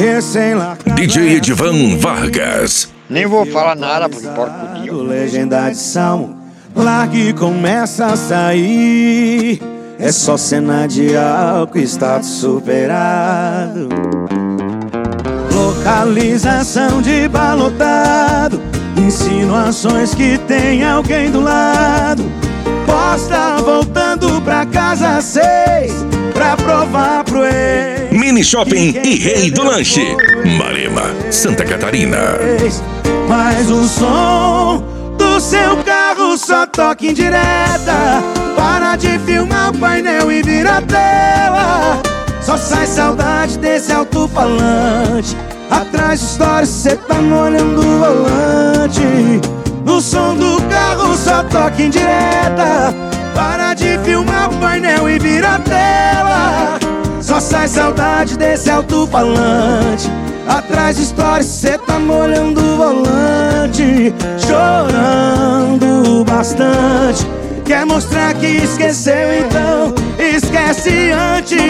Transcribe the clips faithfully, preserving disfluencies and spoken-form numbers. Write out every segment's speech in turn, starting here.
D J Edivan Vargas. Nem vou falar nada porque porco Legenda de salmo, larga e começa a sair. É só cena de álcool, status superado. Localização de balotado, insinuações que tem alguém do lado. Posta voltando pra casa às seis, pra provar pro ex. Mini Shopping e Rei do Lanche, Marema, Santa Catarina. Mas o som do seu carro só toca em direta. Para de filmar o painel e vira a tela. Só sai saudade desse alto-falante. Atrás de história cê tá molhando o volante. No som do carro só toca em direta. Para de filmar o painel e vira a tela. Só sai saudade desse alto-falante. Atrás de história cê tá molhando o volante. Chorando bastante. Quer mostrar que esqueceu, então esquece antes.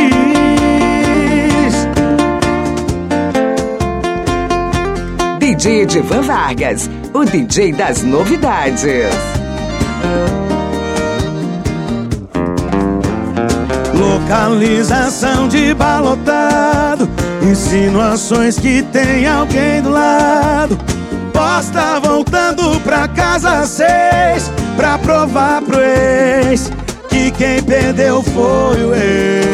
D J Edivan Vargas, o D J das novidades. Localização de balotado, insinuações que tem alguém do lado. Posta voltando pra casa às seis, pra provar pro ex que quem perdeu foi o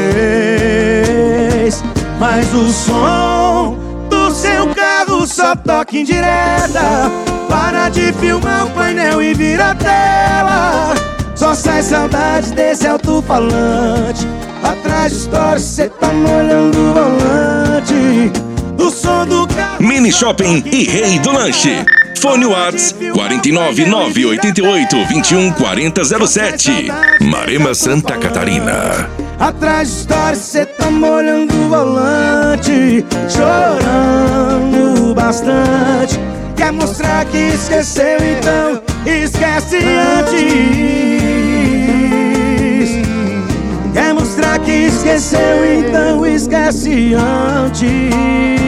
ex. Mas o som do seu carro só toca em direta. Para de filmar o painel e vira a tela. Só sai saudade desse alto-falante. Atrás de história cê tá molhando o volante. Do som do carro. Mini Shopping e Rei do Lanche. Fone Whats quatro nove nove oito oito dois um quatro zero zero sete. Marema, Santa Catarina. Atrás de história cê tá molhando o volante. Chorando bastante. Quer mostrar que esqueceu, então esquece antes. Quer mostrar que esqueceu, então esquece antes.